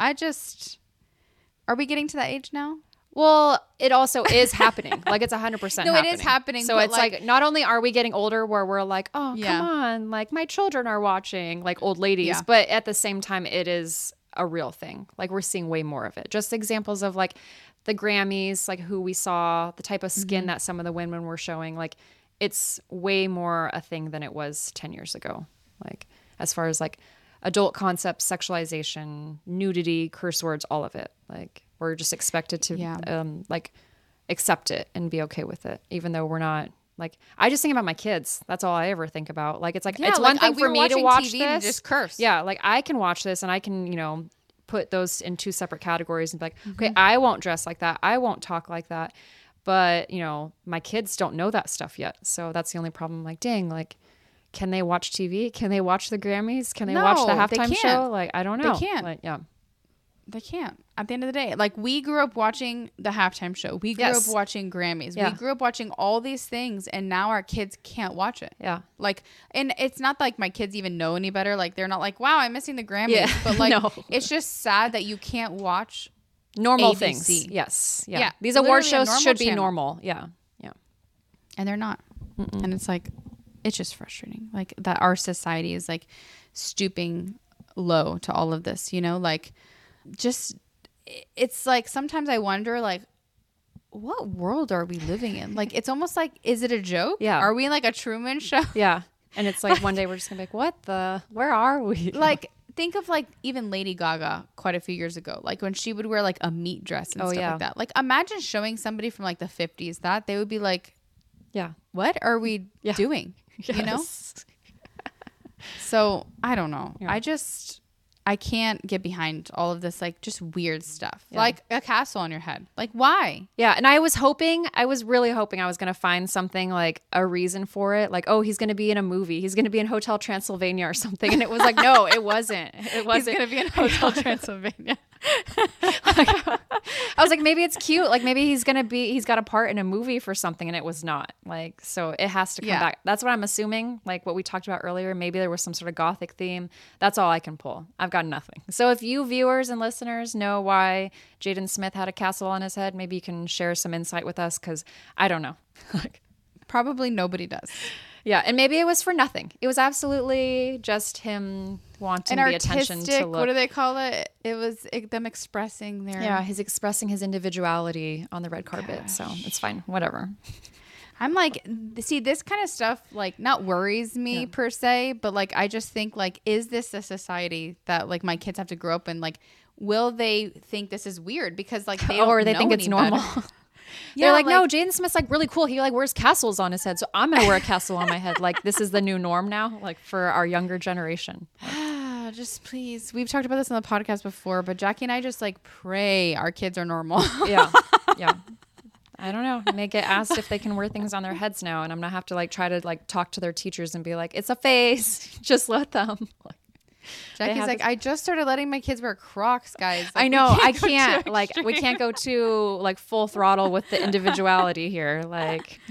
Are we getting to that age now?
Well, it also is happening. Like, it's 100%
No,
happening.
it is happening.
So it's like, not only are we getting older where we're like, oh, come on, like my children are watching, like old ladies, but at the same time, it is a real thing. Like, we're seeing way more of it. Just examples of like the Grammys, like who we saw, the type of skin that some of the women were showing. Like, it's way more a thing than it was 10 years ago. Like, as far as like adult concepts, sexualization, nudity, curse words, all of it. Like, we're just expected to like accept it and be okay with it, even though we're not. Like, I just think about my kids. That's all I ever think about. Like, it's like, it's one thing for me to watch
TV
this
and just curse.
Yeah, like I can watch this and I can, put those in two separate categories and be like, okay, I won't dress like that. I won't talk like that. But, my kids don't know that stuff yet. So that's the only problem. Like, dang, like, can they watch TV? Can they watch the Grammys? Can they watch the halftime show? Like, I don't know.
They can't.
Like,
They can't. At the end of the day, like, we grew up watching the halftime show. We grew up watching Grammys. We grew up watching all these things, and now our kids can't watch it. Yeah. Like, and it's not like my kids even know any better. Like, they're not like, wow, I'm missing the Grammys. Yeah. But like, it's just sad that you can't watch
normal
ABC.
Things. Yes. Yeah. These award shows should be normal. Yeah. Yeah.
And they're not. And it's like, it's just frustrating. Like, that our society is like stooping low to all of this, like, just, it's like, sometimes I wonder, like, what world are we living in? Like, it's almost like, is it a joke?
Yeah.
Are we in like a Truman Show?
Yeah. And it's like, one day we're just gonna be like, where are we?
Like, think of like even Lady Gaga quite a few years ago, like when she would wear like a meat dress and stuff like that. Like imagine showing somebody from like the 50s that they would be like,
yeah,
what are we doing?
Yes.
You know? So I don't know.
Yeah.
I can't get behind all of this, like just weird stuff, like a castle on your head. Like why?
Yeah. And I was really hoping I was going to find something like a reason for it. Like, oh, he's going to be in a movie. He's going to be in Hotel Transylvania or something. And it was like, no, it wasn't. It wasn't.
He's going to be in Hotel Transylvania.
I was like, maybe it's cute. Like maybe he's got a part in a movie for something, and it was not. Like, so it has to come back. That's what I'm assuming. Like what we talked about earlier, maybe there was some sort of gothic theme. That's all I can pull. I've got nothing. So if you viewers and listeners know why Jaden Smith had a castle on his head, maybe you can share some insight with us, because I don't know. Like,
probably nobody does.
Yeah, and maybe it was for nothing. It was absolutely just him wanting the attention to look.
What do they call it? It was them expressing their...
Yeah, he's expressing his individuality on the red carpet. Gosh. So it's fine. Whatever.
I'm like, see, this kind of stuff, like, not worries me per se, but like, I just think like, is this a society that like my kids have to grow up in? Like, will they think this is weird? Because like they don't
or they
know
think it's normal. They're like, no, Jaden Smith's like really cool. He like wears castles on his head. So I'm going to wear a castle on my head. Like this is the new norm now, like for our younger generation.
Just please. We've talked about this on the podcast before, but Jackie and I just like pray our kids are normal.
Yeah. Yeah. I don't know. They get asked if they can wear things on their heads now. And I'm going to have to like try to like talk to their teachers and be like, it's a phase. Just let them. Like,
Jackie's like, I just started letting my kids wear Crocs, guys. Like,
I know. I can't. Like, we can't go to like full throttle with the individuality here. Like,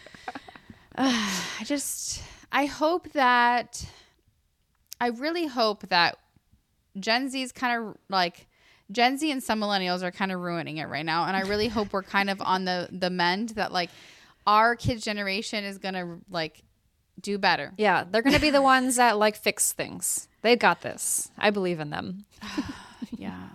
I hope that, I really hope that Gen Z's kind of like, Gen Z and some millennials are kind of ruining it right now. And I really hope we're kind of on the mend, that like our kids' generation is going to like do better.
Yeah. They're going to be the ones that like fix things. They've got this. I believe in them.
Yeah.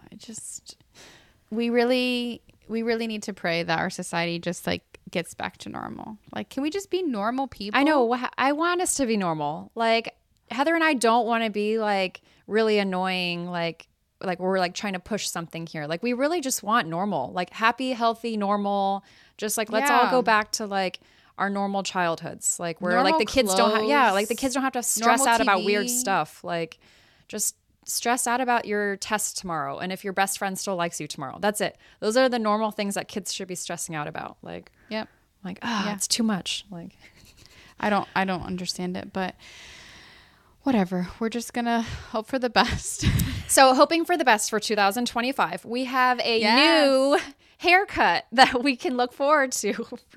We really need to pray that our society just like gets back to normal. Like, can we just be normal people?
I know. I want us to be normal. Like Heather and I don't want to be like really annoying. Like we're like trying to push something here. Like we really just want normal, like happy, healthy, normal. Just like, let's all go back to like our normal childhoods, like where normal like the kids don't have, like the kids don't have to stress out about weird stuff. Like just stress out about your test tomorrow. And if your best friend still likes you tomorrow, that's it. Those are the normal things that kids should be stressing out about. Like, it's too much. Like,
I don't understand it, but whatever. We're just going to hope for the best.
So hoping for the best for 2025, we have a new haircut that we can look forward to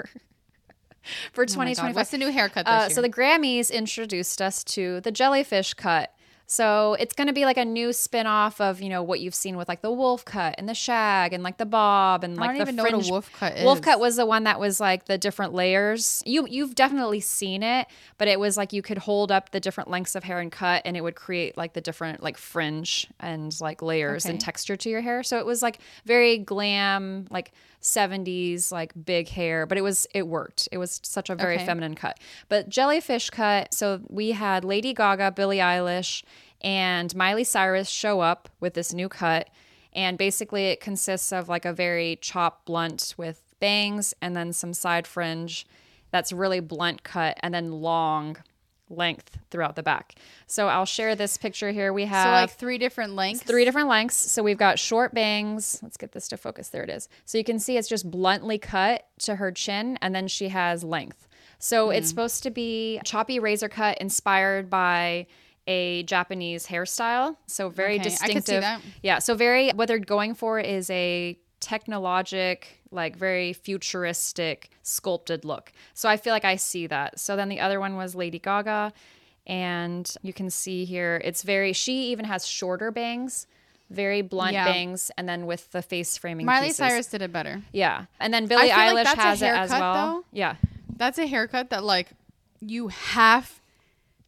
for 2025.
What's the new haircut this year?
So the Grammys introduced us to the jellyfish cut. So it's going to be like a new spin-off of, you know, what you've seen with like the wolf cut and the shag and like the bob and like the fringe.
I don't even know what a wolf cut is.
Wolf cut was the one that was like the different layers. You've definitely seen it, but it was like you could hold up the different lengths of hair and cut, and it would create like the different like fringe and like layers and texture to your hair. So it was like very glam, like 70s, like big hair, but it worked. It was such a very feminine cut. But jellyfish cut, so we had Lady Gaga, Billie Eilish, and Miley Cyrus show up with this new cut. And basically it consists of like a very chopped blunt with bangs and then some side fringe that's really blunt cut and then long length throughout the back. So I'll share this picture here. We have
like three different lengths.
So we've got short bangs. Let's get this to focus. There it is. So you can see it's just bluntly cut to her chin, and then she has length. So it's supposed to be choppy razor cut inspired by a Japanese hairstyle. So very distinctive.
I could see that.
Yeah. So what they're going for is a technologic, like very futuristic sculpted look. So I feel like I see that. So then the other one was Lady Gaga, and you can see here she even has shorter bangs, very blunt bangs, and then with the face framing
Miley
pieces.
Cyrus did it better.
Yeah. And then Billie Eilish has it as well.
Though.
Yeah.
That's a haircut that like you have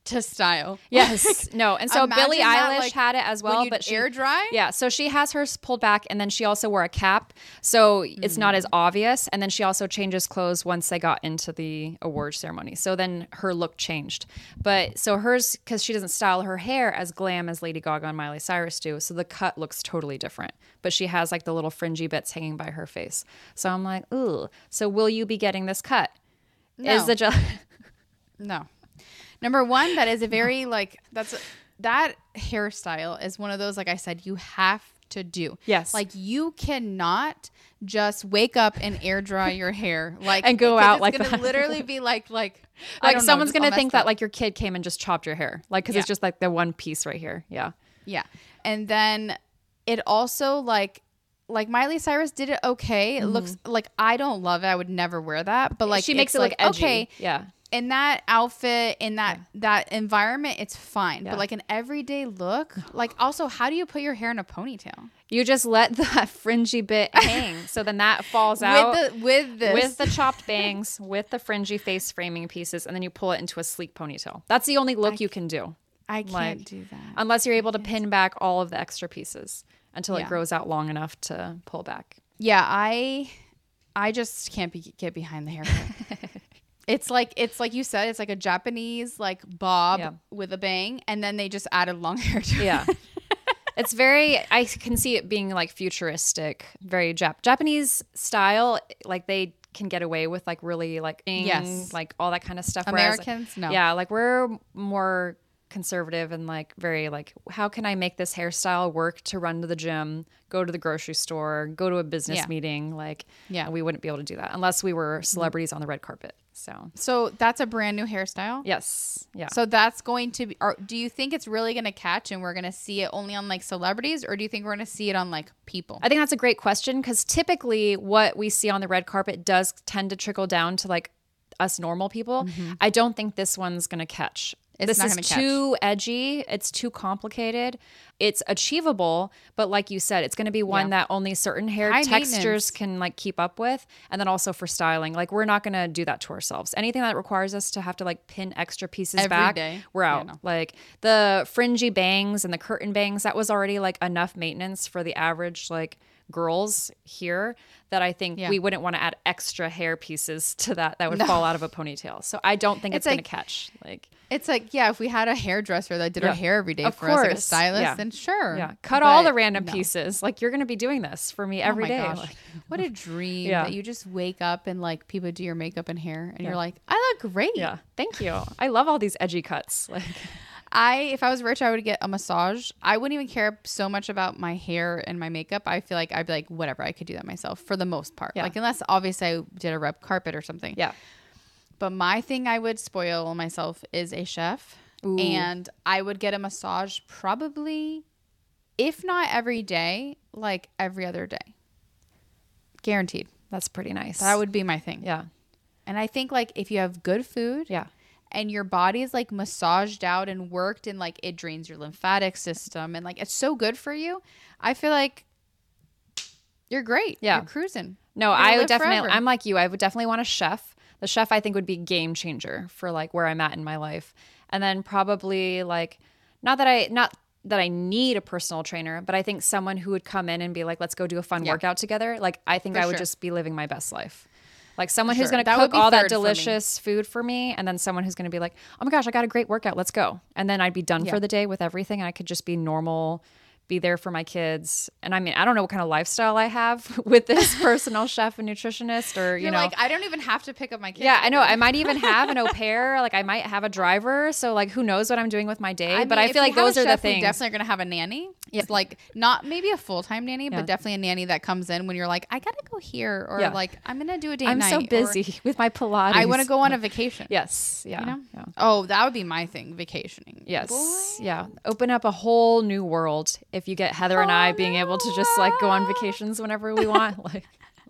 to style.
Yes. No. And so
imagine
Billie
that,
Eilish
like,
had it as well,
when you
but she
air dry.
Yeah, so she has hers pulled back, and then she also wore a cap, so it's not as obvious. And then she also changes clothes once they got into the award ceremony. So then her look changed. But so hers, because she doesn't style her hair as glam as Lady Gaga and Miley Cyrus do, so the cut looks totally different. But she has like the little fringy bits hanging by her face. So I'm like, ooh. So will you be getting this cut?
No.
Is the
No. Number one, that is a very that hairstyle is one of those, like I said, you have to do.
Yes.
Like you cannot just wake up and air dry your hair
and go out like
it's gonna
that.
literally be like I don't know,
someone's
just all
gonna think
messed
that
up.
like your kid came and just chopped your hair, like because it's just like the one piece right here. Yeah.
Yeah. And then it also like Miley Cyrus did it okay. It looks like, I don't love it. I would never wear that. But like
she makes
it's
it look edgy.
okay.
Yeah.
In that outfit, in that environment, it's fine.
Yeah.
But like an everyday look, like also, how do you put your hair in a ponytail?
You just let that fringy bit hang, so then that falls out
with
the chopped bangs, with the fringy face framing pieces, and then you pull it into a sleek ponytail. That's the only look you can do.
I can't do that.
Unless you're able to pin back all of the extra pieces until it
Yeah.
grows out long enough to pull back.
Yeah, I just can't get behind the haircut. It's like you said, it's like a Japanese like bob with a bang, and then they just added long hair to it.
Yeah. It's very, I can see it being like futuristic, very Japanese style. Like they can get away with like really like, like all that kind of stuff.
Americans, no.
Yeah. Like we're more conservative and like very like, how can I make this hairstyle work to run to the gym, go to the grocery store, go to a business meeting? Like, we wouldn't be able to do that unless we were celebrities on the red carpet. So
that's a brand new hairstyle.
yes. Yeah.
So that's going to be, do you think it's really going to catch and we're going to see it only on like celebrities, or do you think we're going to see it on like people?
I think that's a great question, because typically what we see on the red carpet does tend to trickle down to like us normal people. I don't think this one's going to catch.
It's not
this is too edgy. It's too complicated. It's achievable, but like you said, it's going to be one that only certain hair
High
textures
maintenance.
can like keep up with. And then also for styling, like we're not going to do that to ourselves. Anything that requires us to have to like pin extra pieces
Every
back,
day.
we're out.
Yeah, no.
Like the fringy bangs and the curtain bangs, that was already like enough maintenance for the average like girls here, that I think we wouldn't want to add extra hair pieces to that would fall out of a ponytail. So I don't think it's going to catch. Like
it's like, if we had a hairdresser that did our hair every day
Of
for us, like a
course.
stylist, then sure.
Yeah. Cut all
But
the random
no.
pieces. Like you're going to be doing this for me every
Oh my
day.
gosh.
Like,
What a dream
Yeah.
that you just wake up and like people do your makeup and hair and you're like, I look great.
yeah. Thank you. I love all these edgy cuts. Like
If I was rich, I would get a massage. I wouldn't even care so much about my hair and my makeup. I feel like I'd be like, whatever, I could do that myself for the most part.
Yeah.
Like, unless obviously I did a red carpet or something.
yeah.
But my thing I would spoil myself is a chef.
Ooh.
And I would get a massage probably, if not every day, like every other day. Guaranteed.
That's pretty nice.
That would be my thing.
Yeah.
And I think like if you have good food.
Yeah.
And your body is like massaged out and worked, and like it drains your lymphatic system, and like it's so good for you. I feel like you're great.
Yeah.
You're cruising.
No,
You're gonna
I would
live
definitely,
forever.
I'm like you. I would definitely want a chef. The chef I think would be game changer for like where I'm at in my life. And then probably like, not that I need a personal trainer, but I think someone who would come in and be like, let's go do a fun workout together. Like, I think
For
I would
sure.
just be living my best life. Like someone who's
sure.
going to
That would
cook
be
all that
third for me.
delicious food for me. And then someone who's going to be like, oh my gosh, I got a great workout. Let's go. And then I'd be done for the day with everything. And I could just be normal, be there for my kids. And I mean, I don't know what kind of lifestyle I have with this personal chef and nutritionist, or, you
You're
know,
like, I don't even have to pick up my kids.
yeah, I know. I might even have an au pair. Like I might have a driver. So like, who knows what I'm doing with my day? But I feel like those are the things.
We definitely are going to have a nanny. It's like not maybe a full-time nanny, but definitely a nanny that comes in when you're like, I got to go here, or like, I'm going to do a date
I'm
night.
so
or,
busy with my Pilates.
I want to go on a vacation.
Yes. Yeah.
You know?
Yeah.
Oh, that would be my thing, vacationing.
Yes.
Boy.
Yeah. Open up a whole new world if you get Heather and I being able to just like go on vacations whenever we want. Like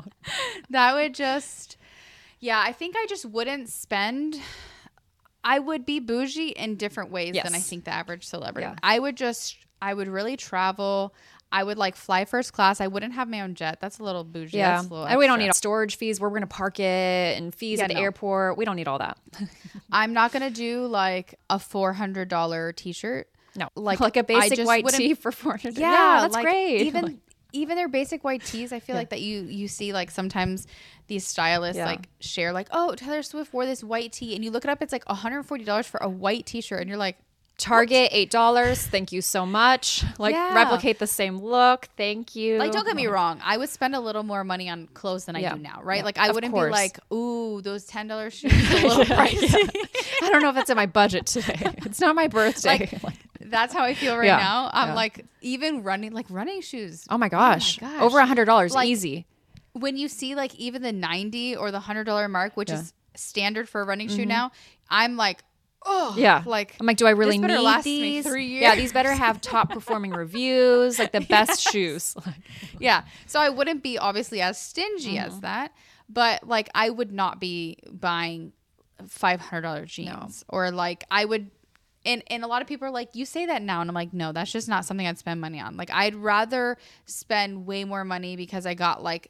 That would just, I think I just wouldn't spend. I would be bougie in different ways than I
Yes.
think the average celebrity.
Yeah.
I would just, I would really travel. I would like fly first class. I wouldn't have my own jet. That's a little bougie.
Yeah.
That's a little
And we don't
extra.
need storage fees where we're going to park it and fees
Yeah,
at the
no.
airport. We don't need all that.
I'm not going to do like a $400 t-shirt.
No.
Like
Like a
I
basic
just
white
wouldn't-
tee for $400.
Yeah,
that's
like,
great.
Even their basic white tees, I feel like that you see like sometimes these stylists
Yeah.
like share like, oh, Taylor Swift wore this white tee, and you look it up, it's like $140 for a white t-shirt, and you're like,
Target, $8. Thank you so much. Like
Yeah.
replicate the same look. Thank you.
like, don't get me wrong, I would spend a little more money on clothes than I
Yeah.
do now, right?
Yeah.
Like I
Of
wouldn't
course.
be like, ooh, those $10 shoes are a little pricey.
I don't know if it's in my budget today. It's not my birthday.
Like, that's how I feel right
Yeah.
now. I'm
Yeah.
like, even running shoes.
oh my gosh.
gosh.
Over $100.
Like,
Easy.
When you see like even the 90 or the $100 mark, which
Yeah.
is standard for a running shoe now, I'm like, oh,
Yeah.
like
I'm like, do I really
this better
need
last me
these?
3 years.
Yeah, these better have top performing reviews, like the best shoes.
yeah. So I wouldn't be obviously as stingy as that, but like I would not be buying $500 jeans or like I would. And a lot of people are like, you say that now. And I'm like, no, that's just not something I'd spend money on. Like, I'd rather spend way more money because I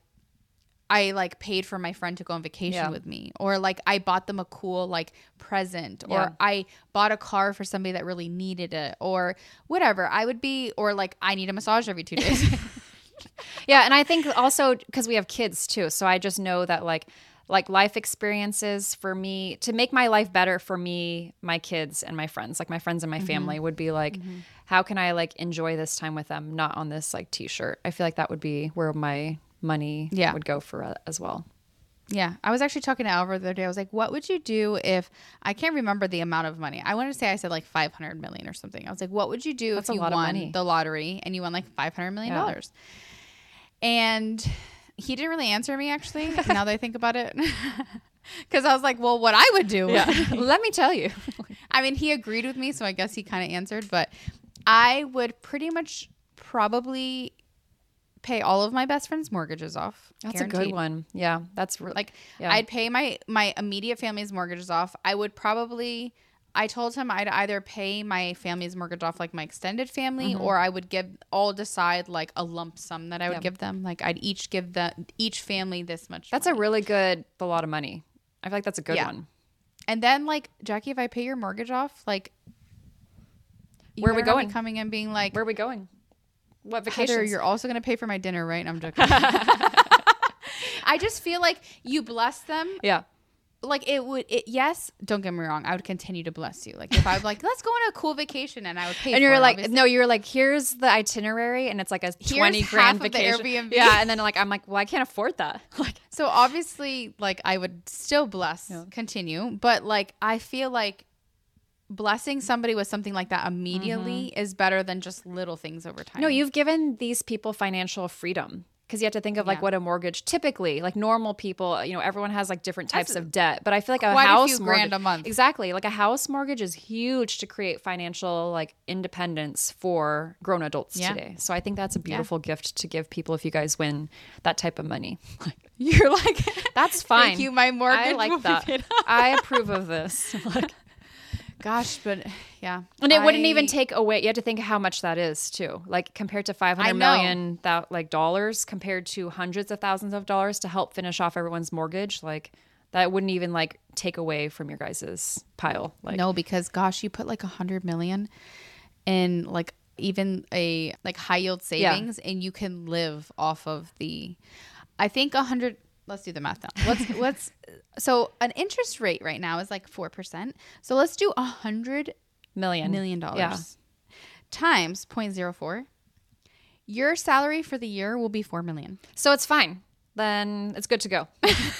paid for my friend to go on vacation
Yeah.
with me. Or like I bought them a cool like present.
Yeah.
Or I bought a car for somebody that really needed it. Or whatever. Or like I need a massage every 2 days.
Yeah, and I think also because we have kids too, so I just know that like life experiences for me to make my life better for me, my kids and my friends, like my friends and my family would be like, how can I like enjoy this time with them, not on this like t-shirt. I feel like that would be where my money
Yeah.
would go for as well.
Yeah. I was actually talking to Alvaro the other day. I was like, what would you do if I can't remember the amount of money. I want to say I said like 500 million or something. I was like, what would you do
That's
if
a
you
lot of
won
money.
the lottery and you won like $500 million?
Yeah.
And he didn't really answer me actually, now that I think about it. Because I was like, well, what I would do.
Let me tell you.
I mean, he agreed with me, so I guess he kind of answered. But I would pretty much probably pay all of my best friends' mortgages off.
That's a good
guaranteed.
one. Yeah, that's really
Like,
yeah.
I'd pay my immediate family's mortgages off. I would probably, I told him I'd either pay my family's mortgage off, like my extended family, or I would decide like a lump sum that I would
Yeah.
give them. Like I'd each give each family this much.
That's a really good a lot of money. I feel like that's a good
Yeah.
one.
And then like, Jackie, if I pay your mortgage off, like,
Where are we
better not be
going?
coming and being like,
Where are we going? What
Heather,
vacations?
you're also going to pay for my dinner, right? I'm joking. I just feel like you bless them.
Yeah.
Like yes, don't get me wrong. I would continue to bless you. Like if I was like, let's go on a cool vacation and I would pay
And
for
you're
it,
like,
obviously.
no, you're like, here's the itinerary, and it's like a 20
half
grand
of the
vacation.
Airbnb.
Yeah, and then like I'm like, well, I can't afford that. Like,
So obviously, like I would still bless, continue. But like, I feel like blessing somebody with something like that immediately is better than just little things over time.
no, you've given these people financial freedom because you have to think of like
Yeah.
what a mortgage typically, like normal people, everyone has like different types of debt, but I feel like a
quite a
house
few
mortgage,
grand a month.
exactly, like a house mortgage is huge to create financial like independence for grown adults
Yeah.
today. So I think that's a beautiful gift to give people if you guys win that type of money. Like,
You're like,
that's fine.
thank you, my mortgage.
I
will
like
be
that.
paid off.
I approve of this. Like,
Gosh, but yeah.
and it wouldn't even take away. You have to think how much that is too. Like compared to $500
I know.
million dollars, compared to hundreds of thousands of dollars to help finish off everyone's mortgage. Like that wouldn't even like take away from your guys's pile. Like
No, because gosh, you put like 100 million in like even a like high yield savings, and you can live off of I think 100. Let's do the math now. What's so an interest rate right now is like 4%. So let's do $100 million
Yeah.
times 0.04. Your salary for the year will be $4 million.
So it's fine. Then it's good to go.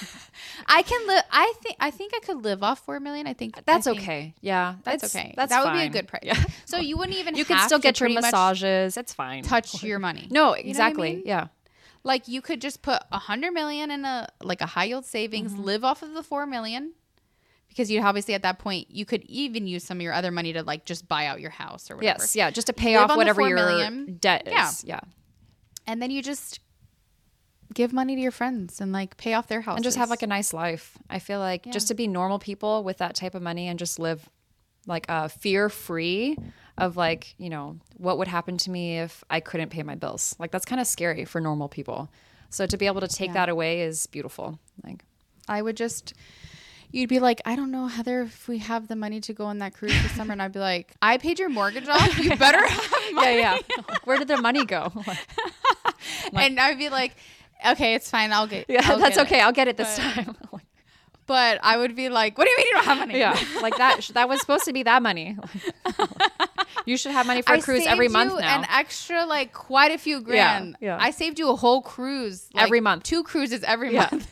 I can live. I think I could live off $4 million. I think
That's
I think
okay. Yeah,
That's
it's-
okay.
That's
that would
fine.
be a good price.
Yeah.
So you wouldn't even.
You can
have
still
to
get your
pretty much
massages. It's fine.
touch your money.
No,
You know what I
exactly.
mean?
Yeah.
Like you could just put 100 million in a high yield savings, live off of the 4 million, because you obviously at that point you could even use some of your other money to like just buy out your house or whatever.
Yes. Yeah. Just to pay
Live
off
on the
whatever
4
your
million.
debt
Yeah.
is. Yeah.
And then you just give money to your friends and like pay off their houses
And just have like a nice life. I feel like just to be normal people with that type of money and just live like fear free. of like, you know, what would happen to me if I couldn't pay my bills. Like that's kind of scary for normal people. So to be able to take that away is beautiful. Like
I would just, you'd be like, I don't know, Heather, if we have the money to go on that cruise this summer. And I'd be like, I paid your mortgage off. You better have money.
yeah. Where did the money go?
And I'd be like, okay, it's fine. I'll get
that's
get
okay.
it.
I'll get it this time.
But I would be like, what do you mean you don't have money?
Yeah. Like that was supposed to be that money. You should have money for a cruise every month now.
An extra, like quite a few grand.
Yeah.
I saved you a whole cruise. Like,
every month.
2 cruises every month.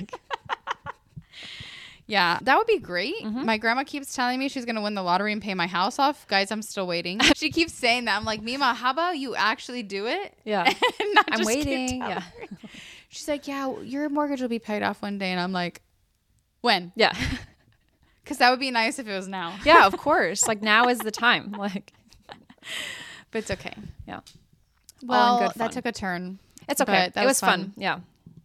Yeah, that would be great.
Mm-hmm.
My grandma keeps telling me she's going to win the lottery and pay my house off. Guys, I'm still waiting. She keeps saying that. I'm like, Mima, how about you actually do it?
Yeah.
Not
I'm
just keep
waiting.
telling
Yeah.
her. She's like, yeah, your mortgage will be paid off one day. And I'm like, when?
Yeah.
Because that would be nice if it was now.
Yeah, of course. Like now is the time. Like,
But it's okay.
yeah.
Well,
good fun.
that took a turn.
It's okay.
But that
It was fun. Yeah.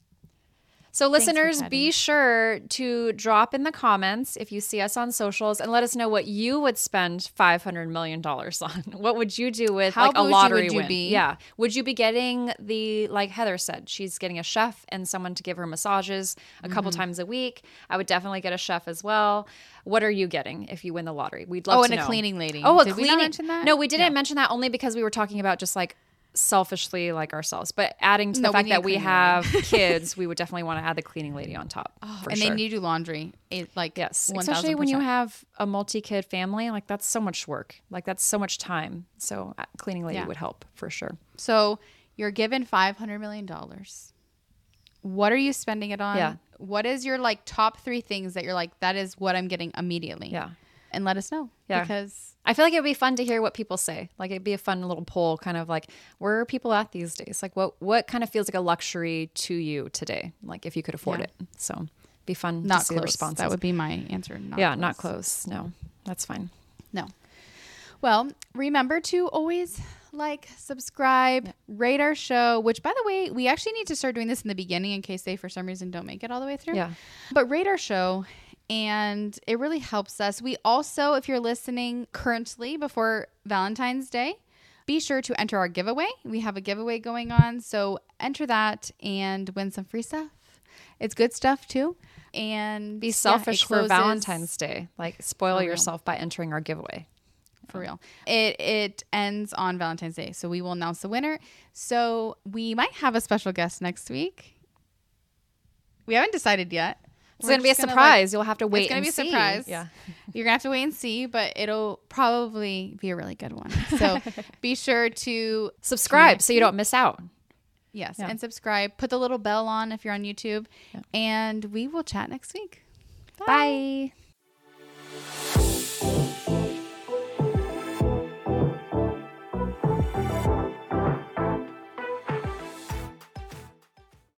So
Thanks for
listeners,
chatting.
be sure to drop in the comments if you see us on socials and let us know what you would spend $500 million on. What would you do with
How
like a
bougie
lottery
would you
win?
be?
Yeah. Would you be getting like Heather said, she's getting a chef and someone to give her massages a couple times a week. I would definitely get a chef as well. What are you getting if you win the lottery? We'd love to know.
And a cleaning lady.
Oh,
Did we not mention that?
No, we didn't mention that only because we were talking about just like selfishly like ourselves, but adding to the
No, we
fact
need a
that we
cleaning
have kids, we would definitely want to add the cleaning lady on top. For
And
sure.
they need to do laundry.
Yes,
1000%.
especially when you have a multi-kid family, like that's so much work, like that's so much time. So cleaning lady would help for sure.
So you're given $500 million. What are you spending it on?
Yeah.
What is your like top 3 things that you're like, that is what I'm getting immediately?
Yeah.
And let us know.
Yeah.
Because
I feel like it would be fun to hear what people say. Like it'd be a fun little poll, kind of like, where are people at these days? Like what kind of feels like a luxury to you today? Like if you could afford it. So be fun
not
to see the
close.
responses.
That would be my answer.
Not close. No, that's fine.
No. Well, remember to always like, subscribe, rate our show, which by the way, we actually need to start doing this in the beginning in case they for some reason don't make it all the way through.
Yeah.
But rate our show and it really helps us. We also, if you're listening currently before Valentine's Day, be sure to enter our giveaway. We have a giveaway going on. So enter that and win some free stuff. It's good stuff too. And
Be selfish
it
for
closes-
Valentine's Day. Like spoil
For real.
yourself by entering our giveaway.
For real. It ends on Valentine's Day. So we will announce the winner. So we might have a special guest next week. We haven't decided yet.
It's going to be a surprise. You'll have to wait and see.
It's going to be a surprise.
Yeah.
You're going to have to wait and see, but it'll probably be a really good one. So be sure to
Subscribe so you don't miss out.
Yes.
Yeah.
And subscribe. Put the little bell on if you're on YouTube. And we will chat next week.
Bye.